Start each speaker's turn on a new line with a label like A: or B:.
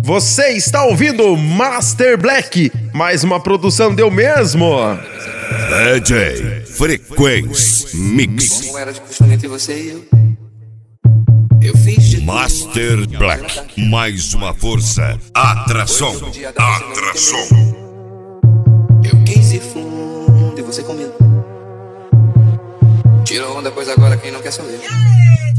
A: Você está ouvindo Master Black, mais uma produção deu mesmo.
B: DJ Frequência Mix.
C: Como era de costume entre você e eu fiz de
B: Master Black, mais uma força. Atração.
C: Eu quis ir fundo e você comigo. Tirou onda, pois agora quem não quer sou eu.